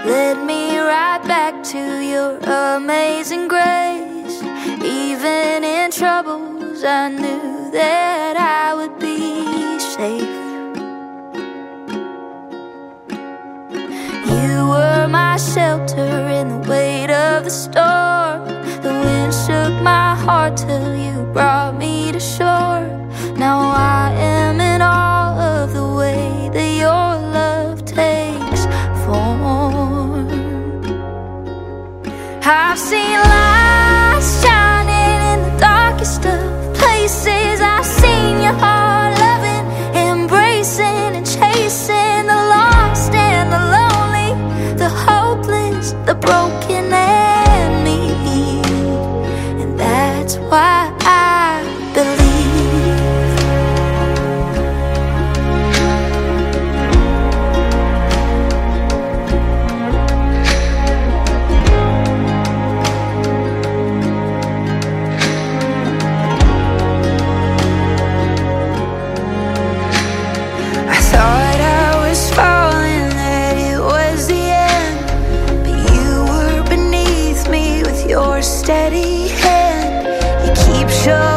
led me right back to your amazing grace. Even in troubles, I knew that I would be safe. You were my shelter in the weight of the storm. The wind shook my heart till you brought me to shore. Now I am in awe of the way that your love takes form. I've seen lights shining in the darkest of places. I've seen your heart loving, embracing and chasing the lost and the lonely, the hopeless, the broken and me. And that's why I believe. I thought I was falling, that it was the end, but you were beneath me with your steady hand. You keep showing